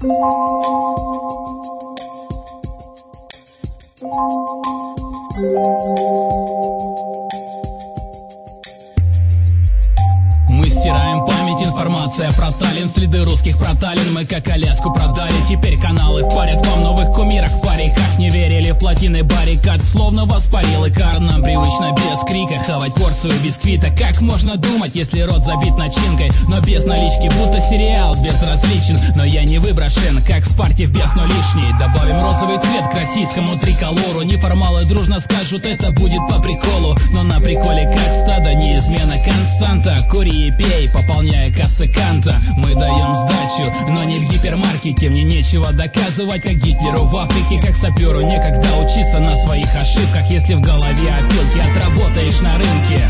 Мы стираем память, информация про Таллин, следы русских проталин. Мы как Аляску продали, теперь каналы впарят вам новых кумирах. В париках не верили в плотины баррикад, словно воспарил Икар. Нам привычно без крика хавать порцию бисквита. Как можно думать, если рот забит начинкой? Но без налички, будто сериал безразличен. Но я не выброшен, как Спарте в бездну лишний. Добавим розовый цвет к российскому триколору. Неформалы дружно скажут, это будет по приколу. Но на приколе как стадо, неизменно константа. Кури и пей, пополняя кассы Канта. Мы даем сдачу, но не в гипермаркете. Мне нечего доказывать, как Гитлеру в Африке. Как саперу некогда учиться на своих ошибках. Если в голове опилки, отработаешь на рынке.